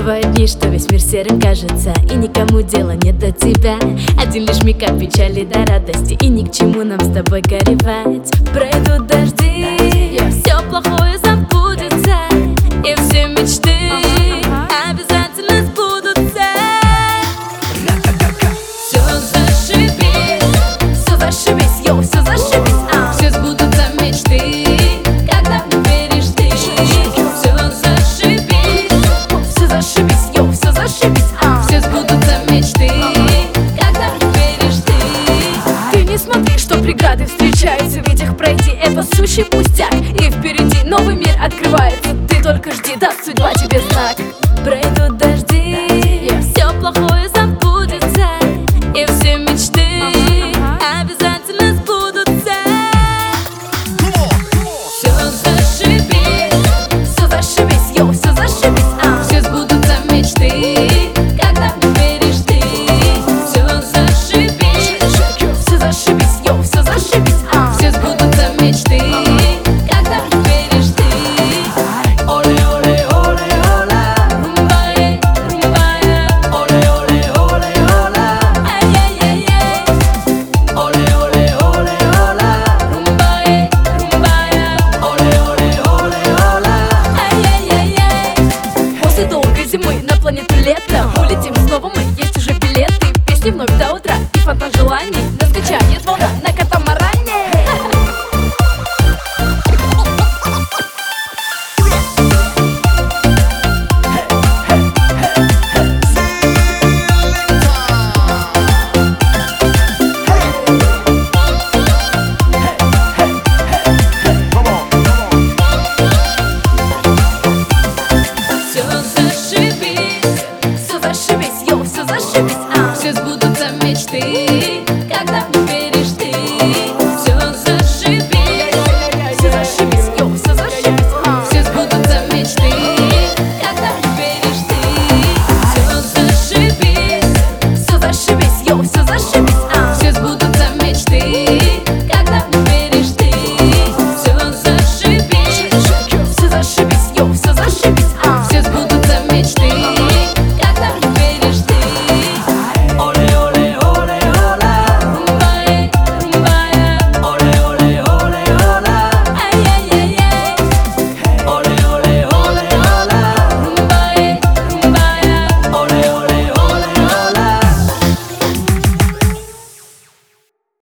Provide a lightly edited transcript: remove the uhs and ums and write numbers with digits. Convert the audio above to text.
Бывают дни, что весь мир серым кажется, и никому дела нет до тебя. Один лишь миг от печали до радости, и ни к чему нам с тобой горевать. Пройдут дожди, все плохое забудется, и все мечты обязательно сбудутся. Все зашибись, все зашибись, йоу, все зашибись, все сбудутся мечты, когда веришь ты. Все зашибись, все зашибись, йоу, все зашибись, все сбудутся мечты, когда веришь ты. Ты не смотри, что преграды встречаются, ведь их пройти это сущий пустяк, и впереди новый мир открывается. Ты только жди, даст судьба тебе знак. Пройду